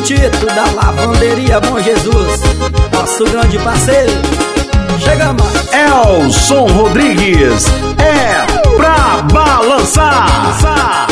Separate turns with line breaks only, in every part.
Tito da Lavanderia Bom Jesus, nosso grande parceiro. Chega mais.
Elson Rodrigues, é pra balançar.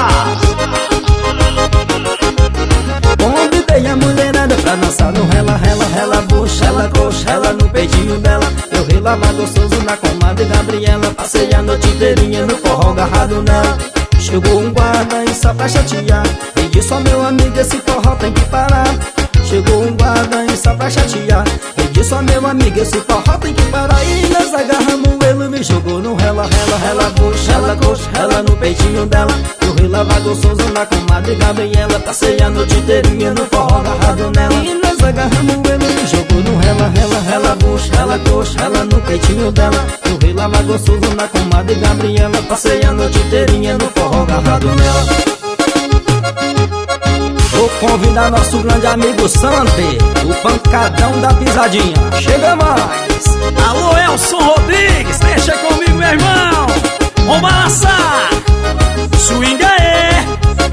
Convidei a mulherada pra dançar no rela, rela, rela, bucha, ela coxa, ela no peitinho dela. Eu relava gostoso na comadre Gabriela. Passei a noite inteirinha no forró agarrado nela. Chegou um guarda e só pra chatear, e disse: ó meu amigo, esse forró tem que parar. Chegou um guarda e só pra chatear, e disse: ó meu amigo, esse forró tem que parar. E nós agarramos ele, me jogou no rela, rela, rela, bucha, ela coxa, ela no peitinho dela. Eu relava gostoso na comadre Gabriela. Passei a noite inteirinha no forró agarrado nela. E nós agarramos ele, me jogou no rela, rela, rela, bucha, ela coxa, ela no peitinho dela. Eu relava gostoso na comadre Gabriela. Passei a noite inteirinha no forró agarrado nela. Vou convidar nosso grande amigo Sante, o pancadão da pisadinha. Chega mais.
Alô, Elson Rodrigues, deixa comigo, meu irmão. Vamos balançar. Swinga é.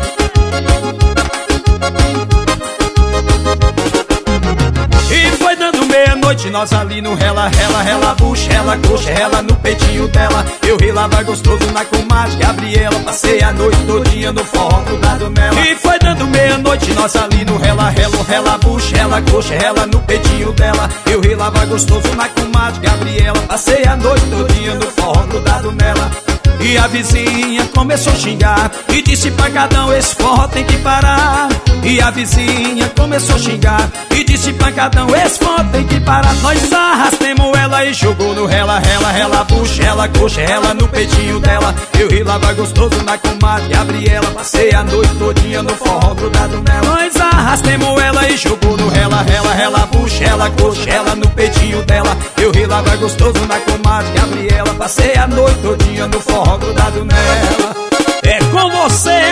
E foi dando meia-noite, nós ali no rela, rela, rela, bucha, ela coxa, ela no peitinho dela. Eu relava gostoso na comadre Gabriela. Passei a noite todinha no forró grudado nela. E foi dando meia-noite, nós ali no rela, rela, rela, bucha, ela coxa, ela no peitinho dela. Eu relava gostoso na comadre Gabriela. Passei a noite todinha no forró grudado nela. E a vizinha começou a xingar e disse: pancadão, esse forró tem que parar. E a vizinha começou a xingar e disse: pancadão, esse forró tem que parar. Nós arrastemos ela e jogou no rela, rela, rela, bucha, ela coxa, ela no peitinho dela. Eu relava gostoso na comadre Gabriela. Passei a noite todinha no forró grudado nela. Nós arrastemos ela e jogou no rela, rela, rela, bucha, ela coxa, ela no peitinho dela. Eu relava gostoso na comadre Gabriela. Passei a noite todinha no forró grudado nela. É com você,